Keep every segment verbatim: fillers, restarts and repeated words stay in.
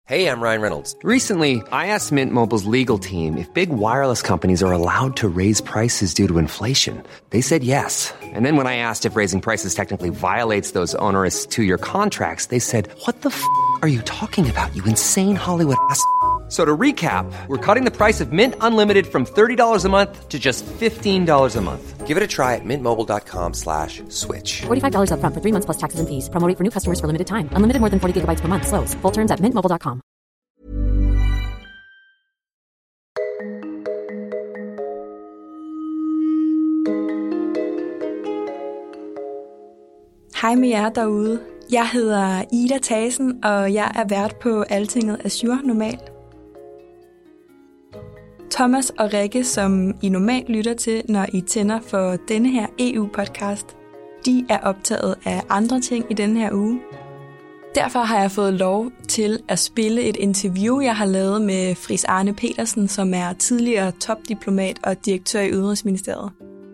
Hey, I'm Ryan Reynolds. Recently, I asked Mint Mobile's legal team if big wireless companies are allowed to raise prices due to inflation. They said yes. And then when I asked if raising prices technically violates those onerous two-year contracts, they said, what the f*** are you talking about, you insane Hollywood ass f- So to recap, we're cutting the price of Mint Unlimited from thirty dollars a month to just fifteen dollars a month. Give it a try at mintmobile.com slash switch. forty-five dollars up front for three months plus taxes and fees. Promo rate for new customers for limited time. Unlimited more than forty gigabytes per month. Slows full terms at mint mobile dot com. Hej med jer derude. Jeg hedder Ida Thasen, og jeg er vært på Altinget Azure normalt. Thomas og Rikke, som I normalt lytter til, når I tænder for denne her E U-podcast, de er optaget af andre ting i denne her uge. Derfor har jeg fået lov til at spille et interview, jeg har lavet med Friis Arne Petersen, som er tidligere topdiplomat og direktør i Udenrigsministeriet.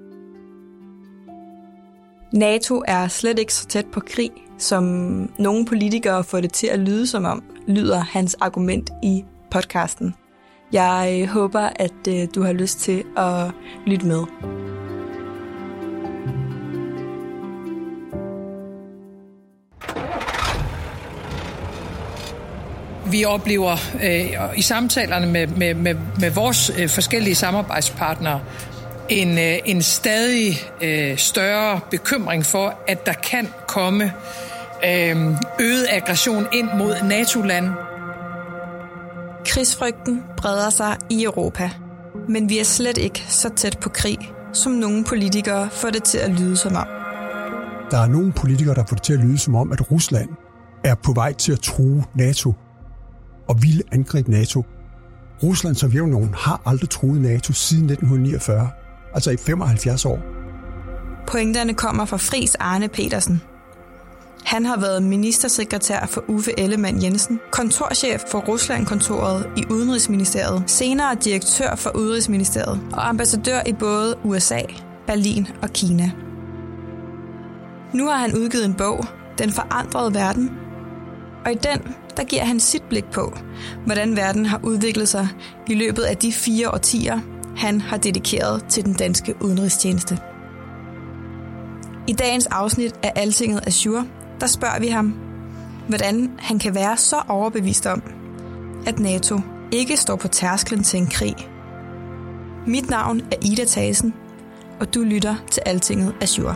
NATO er slet ikke så tæt på krig, som nogle politikere får det til at lyde som om, lyder hans argument i podcasten. Jeg håber, at du har lyst til at lytte med. Vi oplever øh, i samtalerne med, med, med, med vores øh, forskellige samarbejdspartnere en, øh, en stadig øh, større bekymring for, at der kan komme øh, øget aggression ind mod NATO-lande. Krigsfrygten breder sig i Europa, men vi er slet ikke så tæt på krig, som nogle politikere får det til at lyde som om. Der er nogle politikere, der får det til at lyde som om, at Rusland er på vej til at true NATO og ville angribe NATO. Rusland og Sovjetunionen har aldrig truet NATO siden nitten niogfyrre, altså i femoghalvfjerds år. Pointerne kommer fra Friis Arne Petersen. Han har været ministersekretær for Uffe Ellemann-Jensen, kontorchef for Rusland-kontoret i Udenrigsministeriet, senere direktør for Udenrigsministeriet og ambassadør i både U S A, Berlin og Kina. Nu har han udgivet en bog, Den forandrede verden, og i den der giver han sit blik på, hvordan verden har udviklet sig i løbet af de fire årtier, han har dedikeret til den danske udenrigstjeneste. I dagens afsnit af Altinget Azure, der spørger vi ham, hvordan han kan være så overbevist om, at NATO ikke står på tærsklen til en krig. Mit navn er Ida Thasen, og du lytter til Altinget Azure.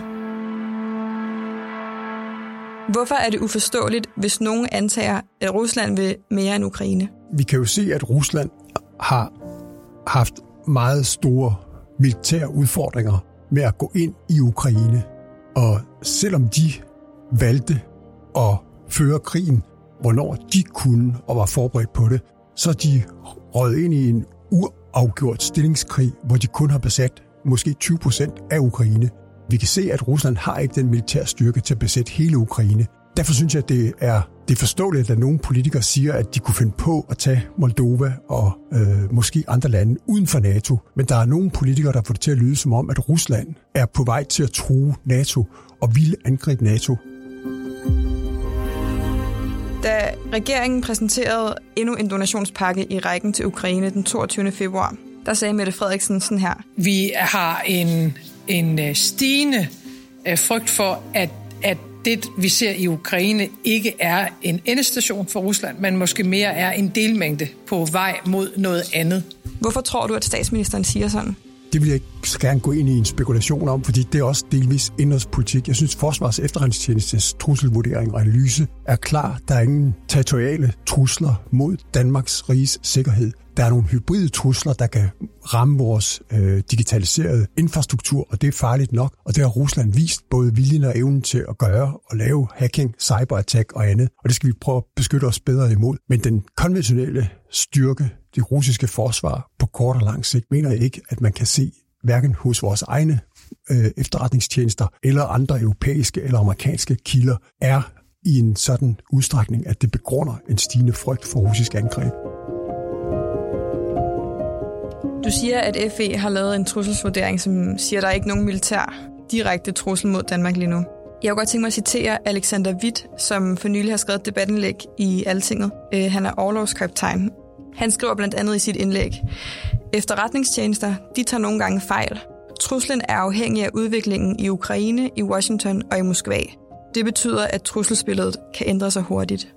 Hvorfor er det uforståeligt, hvis nogen antager, at Rusland vil mere end Ukraine? Vi kan jo se, at Rusland har haft meget store militære udfordringer med at gå ind i Ukraine. Og selvom de valgte at føre krigen, hvornår de kunne og var forberedt på det, så er de røget ind i en uafgjort stillingskrig, hvor de kun har besat måske tyve procent af Ukraine. Vi kan se, at Rusland har ikke den militære styrke til at besætte hele Ukraine. Derfor synes jeg, at det er, det er forståeligt, at nogle politikere siger, at de kunne finde på at tage Moldova og øh, måske andre lande uden for NATO. Men der er nogle politikere, der får det til at lyde som om, at Rusland er på vej til at true NATO og ville angribe NATO. Da regeringen præsenterede endnu en donationspakke i rækken til Ukraine den toogtyvende februar, der sagde Mette Frederiksen sådan her. Vi har en, en stigende frygt for, at, at det, vi ser i Ukraine, ikke er en endestation for Rusland, men måske mere er en delmængde på vej mod noget andet. Hvorfor tror du, at statsministeren siger sådan? Det vil jeg ikke så gerne gå ind i en spekulation om, fordi det er også delvis indrigspolitik. Jeg synes, Forsvars Efterretningstjenestes trusselvurdering og analyse er klar. Der er ingen territoriale trusler mod Danmarks riges sikkerhed. Der er nogle hybride trusler, der kan ramme vores øh, digitaliserede infrastruktur, og det er farligt nok. Og det har Rusland vist både viljen og evnen til at gøre og lave hacking, cyberattack og andet. Og det skal vi prøve at beskytte os bedre imod. Men den konventionelle styrke, det russiske forsvar på kort og lang sigt, mener jeg ikke, at man kan se hverken hos vores egne øh, efterretningstjenester eller andre europæiske eller amerikanske kilder, er i en sådan udstrækning, at det begrunder en stigende frygt for russisk angreb. Du siger, at F E har lavet en trusselsvurdering, som siger, at der er ikke nogen militær direkte trussel mod Danmark lige nu. Jeg kunne godt tænke mig at citere Alexander Witt, som for nylig har skrevet et debatindlæg i Altinget. Han er orlogskaptajn. Han skriver blandt andet i sit indlæg: Efterretningstjenester, de tager nogle gange fejl. Truslen er afhængig af udviklingen i Ukraine, i Washington og i Moskva. Det betyder, at trusselsbilledet kan ændre sig hurtigt.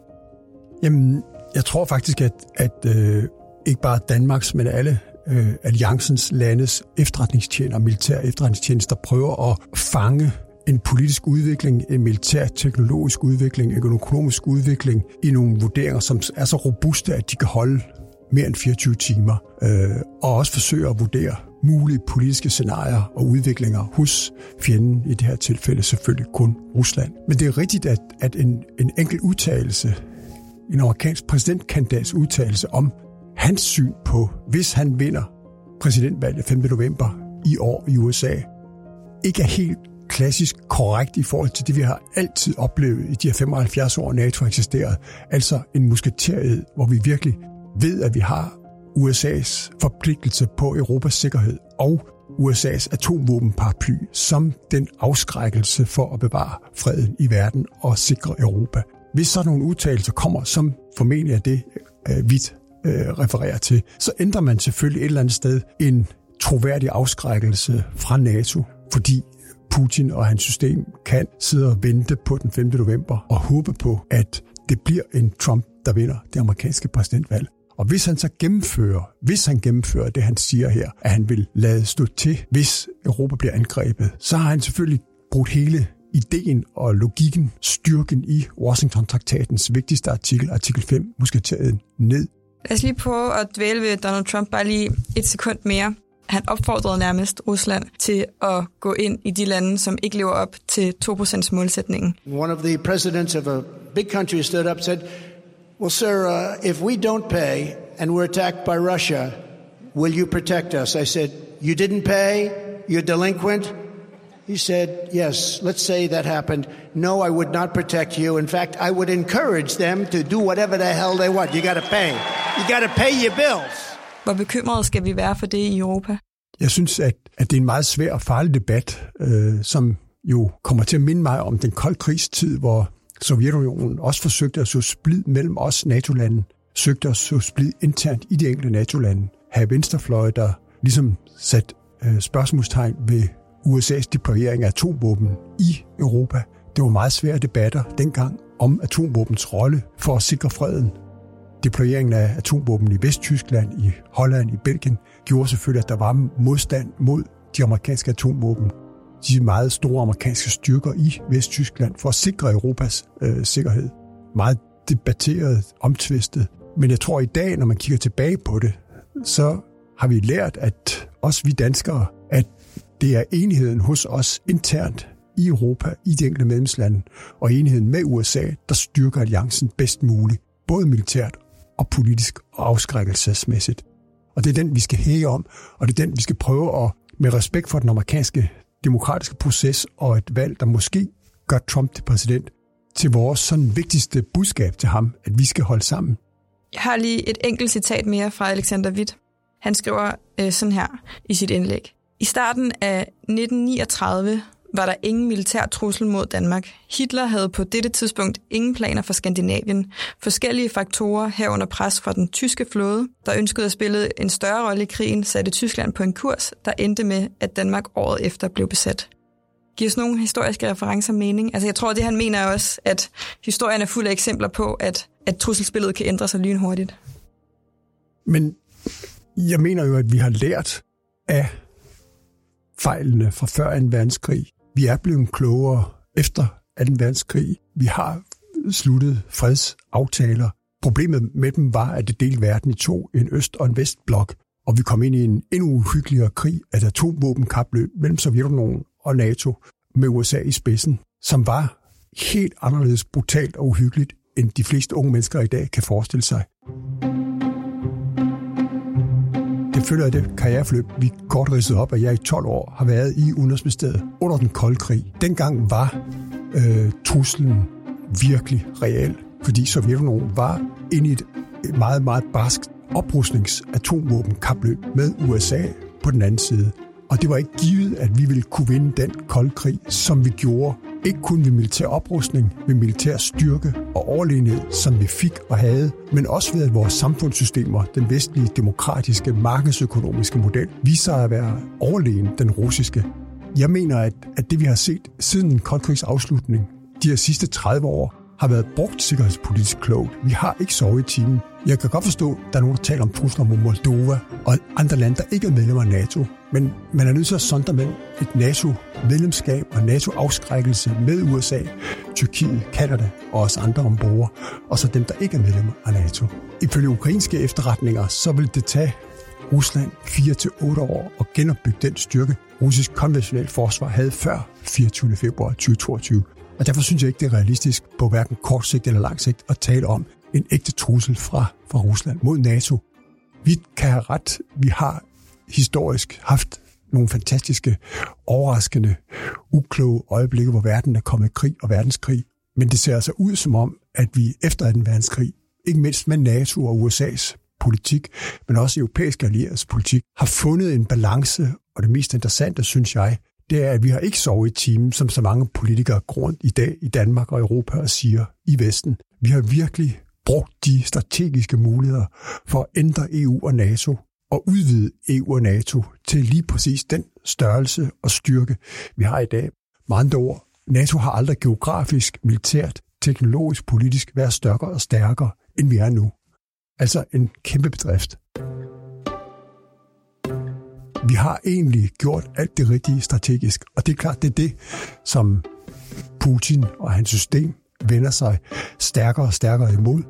Jamen, jeg tror faktisk, at, at øh, ikke bare Danmarks, men alle øh, alliancens landes efterretningstjenester, militære efterretningstjenester prøver at fange en politisk udvikling, en militær-teknologisk udvikling, en økonomisk udvikling i nogle vurderinger, som er så robuste, at de kan holde mere end fireogtyve timer, øh, og også forsøge at vurdere mulige politiske scenarier og udviklinger hos fjenden, i det her tilfælde selvfølgelig kun Rusland. Men det er rigtigt, at, at en, en enkelt udtalelse, en amerikansk præsidentkandidats udtalelse om hans syn på, hvis han vinder præsidentvalget femte november i år i U S A, ikke er helt klassisk korrekt i forhold til det, vi har altid oplevet i de her femoghalvfjerds år, NATO har eksisteret. Altså en musketeriet, hvor vi virkelig ved, at vi har U S A's forpligtelse på Europas sikkerhed og U S A's atomvåbenparaply som den afskrækkelse for at bevare freden i verden og sikre Europa. Hvis sådan nogle udtalelser kommer, som formentlig er det, øh, vidt øh, refererer til, så ændrer man selvfølgelig et eller andet sted en troværdig afskrækkelse fra NATO, fordi Putin og hans system kan sidde og vente på den femte november og håbe på, at det bliver en Trump, der vinder det amerikanske præsidentvalg. Og hvis han så gennemfører, hvis han gennemfører det, han siger her, at han vil lade stå til, hvis Europa bliver angrebet, så har han selvfølgelig brugt hele ideen og logikken, styrken i Washington-traktatens vigtigste artikel, artikel fem, musketeriet, ned. Lad os lige prøve at dvæle ved Donald Trump bare lige et sekund mere. Han opfordrede nærmest Rusland til at gå ind i de lande, som ikke lever op til to procent målsætningen. One of the presidents of a big country stood up and said, well, sir, uh, if we don't pay and we're attacked by Russia, will you protect us? I said, you didn't pay? You're delinquent? He said, yes, let's say that happened. No, I would not protect you. In fact, I would encourage them to do whatever the hell they want. You got to pay. You got to pay your bills. Hvor bekymrede skal vi være for det i Europa? Jeg synes, at, at det er en meget svær og farlig debat, øh, som jo kommer til at minde mig om den kolde krigstid, hvor Sovjetunionen også forsøgte at så splid mellem os NATO-lande, søgte at så splid internt i de enkelte NATO-lande. Have venstrefløje, der ligesom sat øh, spørgsmålstegn ved U S A's deployering af atomvåben i Europa. Det var meget svære debatter dengang om atomvåbens rolle for at sikre freden. Deployeringen af atomvåben i Vesttyskland, i Holland, i Belgien, gjorde selvfølgelig, at der var modstand mod de amerikanske atomvåben. De meget store amerikanske styrker i Vesttyskland for at sikre Europas øh, sikkerhed. Meget debatteret, omtvistet. Men jeg tror i dag, når man kigger tilbage på det, så har vi lært, at også vi danskere, at det er enigheden hos os internt i Europa, i de enkelte medlemslande, og enigheden med U S A, der styrker alliancen bedst muligt, både militært og politisk og afskrækkelsesmæssigt. Og det er den, vi skal hæge om, og det er den, vi skal prøve at, med respekt for den amerikanske demokratiske proces og et valg, der måske gør Trump til præsident, til vores sådan vigtigste budskab til ham, at vi skal holde sammen. Jeg har lige et enkelt citat mere fra Alexander Witt. Han skriver øh, sådan her i sit indlæg. I starten af nitten niogtredive var der ingen militær trussel mod Danmark. Hitler havde på dette tidspunkt ingen planer for Skandinavien. Forskellige faktorer herunder pres fra den tyske flåde, der ønskede at spille en større rolle i krigen, satte Tyskland på en kurs, der endte med, at Danmark året efter blev besat. Giver sådan nogle historiske referencer mening? Altså jeg tror, det han mener er også, at historien er fuld af eksempler på, at, at trusselsbilledet kan ændre sig lynhurtigt. Men jeg mener jo, at vi har lært af fejlene fra før anden verdenskrig. Vi er blevet klogere efter anden verdenskrig. Vi har sluttet fredsaftaler. Problemet med dem var, at det delte verden i to, en øst- og en vestblok, og vi kom ind i en endnu uhyggeligere krig, et atomvåbenkapløb mellem Sovjetunionen og NATO med U S A i spidsen, som var helt anderledes brutalt og uhyggeligt, end de fleste unge mennesker i dag kan forestille sig. Det følger af det karriereforløb, vi kort ridsede op, at jeg i tolv år har været i Udenrigsministeriet under den kolde krig. Dengang var øh, truslen virkelig reel, fordi Sovjetunionen var inde i et meget, meget barskt oprustnings-atomvåbenkapløb med U S A på den anden side. Og det var ikke givet, at vi ville kunne vinde den kolde krig, som vi gjorde Ikke kun ved militær oprustning, ved militær styrke og overlegenhed, som vi fik og havde, men også ved at vores samfundssystemer, den vestlige, demokratiske, markedsøkonomiske model, viser at være overlegen den russiske. Jeg mener, at, at det vi har set siden en koldkrigs afslutning, de her sidste tredive år, har været brugt sikkerhedspolitisk klogt. Vi har ikke sovet i timen. Jeg kan godt forstå, at der er nogen, der taler om trusler mod Moldova og andre lande, der ikke er medlemmer af NATO. Men man er nødt til at sondre mellem et NATO-medlemskab og NATO-afskrækkelse med U S A, Tyrkiet, Canada og også andre ombord, og så dem, der ikke er medlemmer af NATO. Ifølge ukrainske efterretninger, så vil det tage Rusland fire til otte år at genopbygge den styrke, russisk konventionelt forsvar havde før fireogtyvende februar tyve toogtyve. Og derfor synes jeg ikke, det er realistisk på hverken kort sigt eller lang sigt at tale om en ægte trussel fra, fra Rusland mod NATO. Vi kan have ret. Vi har historisk haft nogle fantastiske, overraskende, ukloge øjeblikke, hvor verden er kommet i krig og verdenskrig. Men det ser altså ud som om, at vi efter anden verdenskrig, ikke mindst med NATO og U S A's politik, men også europæiske allieredes politik, har fundet en balance, og det mest interessante, synes jeg, det er, at vi har ikke sovet i timen, som så mange politikere går rundt i dag i Danmark og Europa og siger i Vesten. Vi har virkelig brugt de strategiske muligheder for at ændre E U og NATO og udvide E U og NATO til lige præcis den størrelse og styrke, vi har i dag. Med andre ord, NATO har aldrig geografisk, militært, teknologisk, politisk været større og stærkere, end vi er nu. Altså en kæmpe bedrift. Vi har egentlig gjort alt det rigtige strategisk, og det er klart, det er det, som Putin og hans system vender sig stærkere og stærkere imod.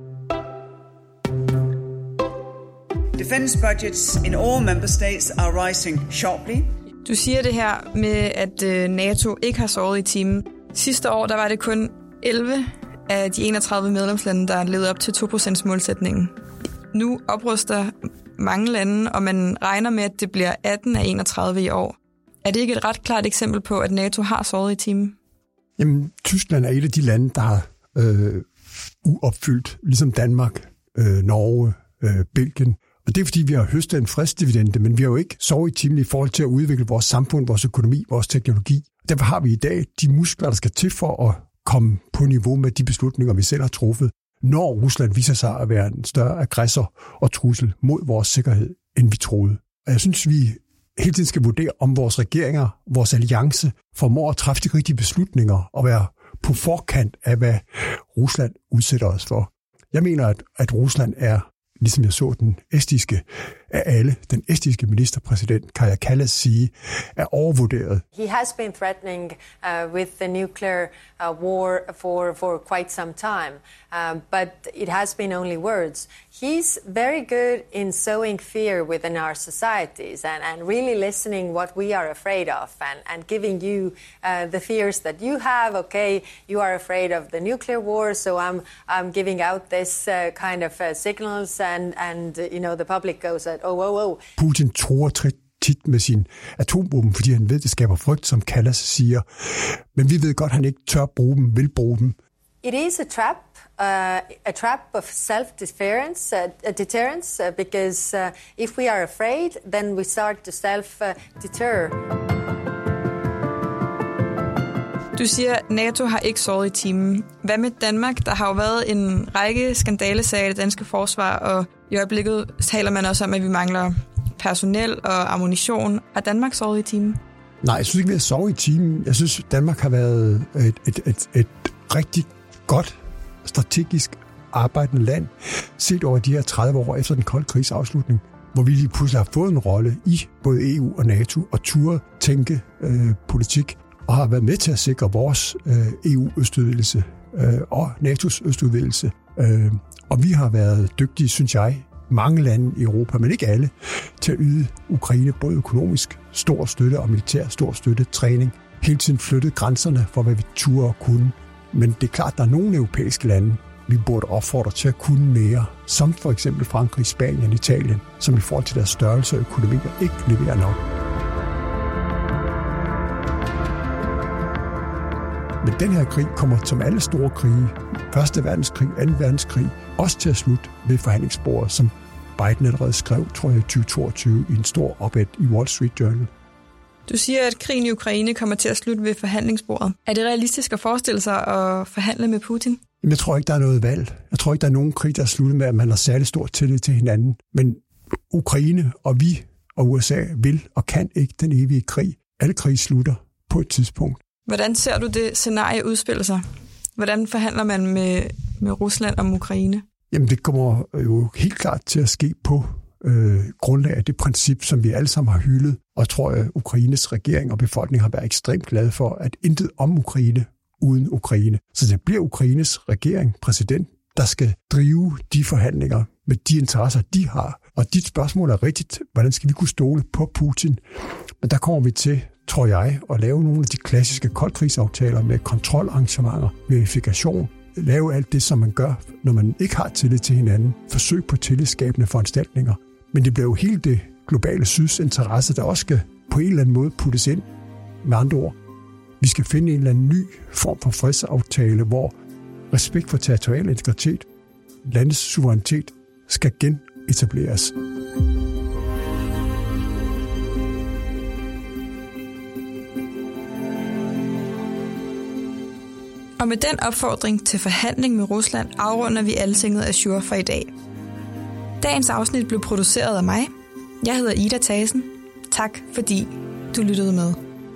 Defense budgets in all member states are rising sharply. Du siger det her med, at NATO ikke har sovet i timen. Sidste år der var det kun elleve af de enogtredive medlemslande, der levede op til to procent målsætningen. Nu opruster mange lande, og man regner med, at det bliver atten af enogtredive i år. Er det ikke et ret klart eksempel på, at NATO har sovet i timen? Jamen, Tyskland er et af de lande, der har øh, uopfyldt, ligesom Danmark, øh, Norge, øh, Belgien. Og det er, fordi vi har høstet en fredsdividende, men vi har jo ikke sovet i timen i forhold til at udvikle vores samfund, vores økonomi, vores teknologi. Derfor har vi i dag de muskler, der skal til for at komme på niveau med de beslutninger, vi selv har truffet, når Rusland viser sig at være en større aggressor og trussel mod vores sikkerhed, end vi troede. Og jeg synes, vi hele tiden skal vurdere, om vores regeringer, vores alliance, formår at træffe de rigtige beslutninger og være på forkant af, hvad Rusland udsætter os for. Jeg mener, at, at Rusland er, ligesom jeg så den estiske af alle, den estiske ministerpræsident Kaja Kallas sige, er overvurderet. He has been threatening uh, with the nuclear uh, war for for quite some time, um, but it has been only words. He's very good in sowing fear within our societies and, and really listening what we are afraid of and, and giving you uh, the fears that you have. Okay, you are afraid of the nuclear war, so I'm I'm giving out this uh, kind of uh, signals and and uh, you know the public goes at oh oh oh. Putin tror tit med sin atomvåben, fordi han ved, det skaber frygt, som Kallas siger. Men vi ved godt, at han ikke tør bruge dem, vil bruge dem. It is a trap, uh, a trap of self-deterrence, uh, deterrence, uh, because uh, if we are afraid, then we start to self-deter. Du siger, at NATO har ikke sovet i timen. Hvad med Danmark? Der har jo været en række skandalesager i det danske forsvar, og i øjeblikket taler man også om, at vi mangler personel og ammunition. Er Danmark sovet i timen? Nej, jeg synes ikke, vi har sovet i timen. Jeg synes, Danmark har været et, et, et, et rigtig godt, strategisk arbejdende land, set over de her tredive år efter den kolde krigs afslutning, hvor vi lige pludselig har fået en rolle i både E U og NATO og turde tænke øh, politik, og har været med til at sikre vores øh, E U-østudvidelse øh, og NATO's østudvidelse. Øh, og vi har været dygtige, synes jeg, mange lande i Europa, men ikke alle, til at yde Ukraine både økonomisk stor støtte og militær stor støtte, træning, hele tiden flyttet grænserne for, hvad vi turde og kunne. Men det er klart, at der er nogle europæiske lande, vi burde opfordre til at kunne mere, som for eksempel Frankrig, Spanien, Italien, som i forhold til deres størrelse og økonomier ikke leverer nok. Men den her krig kommer som alle store krige, Første verdenskrig, Anden verdenskrig, også til at slutte ved forhandlingsbordet, som Biden allerede skrev, tror jeg, i tyve toogtyve i en stor opad i Wall Street Journal. Du siger, at krigen i Ukraine kommer til at slutte ved forhandlingsbordet. Er det realistisk at forestille sig at forhandle med Putin? Jamen, jeg tror ikke, der er noget valg. Jeg tror ikke, der er nogen krig, der er sluttet med, at man har særlig stor tillid til hinanden. Men Ukraine og vi og U S A vil og kan ikke den evige krig. Alle krig slutter på et tidspunkt. Hvordan ser du det scenarie udspille sig? Hvordan forhandler man med, med Rusland om Ukraine? Jamen, det kommer jo helt klart til at ske på øh, grundlag af det princip, som vi alle sammen har hyldet. Og jeg tror, at Ukraines regering og befolkning har været ekstremt glade for, at intet om Ukraine uden Ukraine. Så det bliver Ukraines regering, præsident, der skal drive de forhandlinger med de interesser, de har. Og dit spørgsmål er rigtigt. Hvordan skal vi kunne stole på Putin? Men der kommer vi til, tror jeg, at lave nogle af de klassiske koldkrigsaftaler med kontrolarrangementer, verifikation, lave alt det, som man gør, når man ikke har tillid til hinanden. Forsøg på tillidsskabende foranstaltninger. Men det bliver jo helt det globale syds interesse, der også skal på en eller anden måde puttes ind. Med andre ord, vi skal finde en eller anden ny form for fredsaftale, hvor respekt for territorial integritet, landets suverænitet, skal genetableres. Og med den opfordring til forhandling med Rusland afrunder vi Altinget Azure for i dag. Dagens afsnit blev produceret af mig. Jeg hedder Ida Thasen. Tak fordi du lyttede med.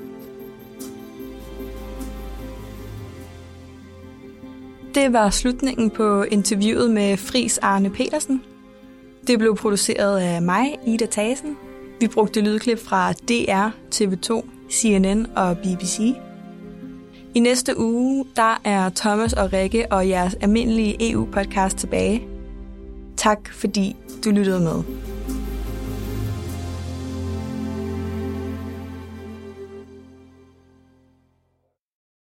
Det var slutningen på interviewet med Friis Arne Petersen. Det blev produceret af mig, Ida Thasen. Vi brugte lydklip fra D R, T V to, C N N og B B C. I næste uge, der er Thomas og Rikke og jeres almindelige E U-podcast tilbage. Tak fordi du lyttede med.